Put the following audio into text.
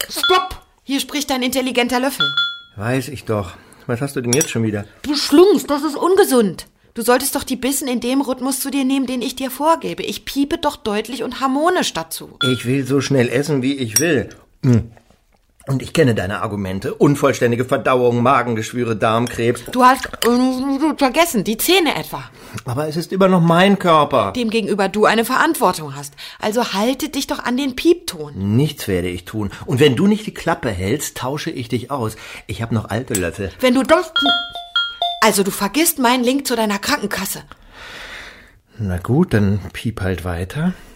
Stopp! Hier spricht ein intelligenter Löffel. Weiß ich doch. Was hast du denn jetzt schon wieder? Du schlungst, das ist ungesund. Du solltest doch die Bissen in dem Rhythmus zu dir nehmen, den ich dir vorgebe. Ich piepe doch deutlich und harmonisch dazu. Ich will so schnell essen, wie ich will. Und ich kenne deine Argumente. Unvollständige Verdauung, Magengeschwüre, Darmkrebs. Du hast vergessen, die Zähne etwa. Aber es ist immer noch mein Körper. Demgegenüber du eine Verantwortung hast. Also halte dich doch an den Piepton. Nichts werde ich tun. Und wenn du nicht die Klappe hältst, tausche ich dich aus. Ich habe noch alte Löffel. Wenn du das... Also du vergisst meinen Link zu deiner Krankenkasse. Na gut, dann piep halt weiter.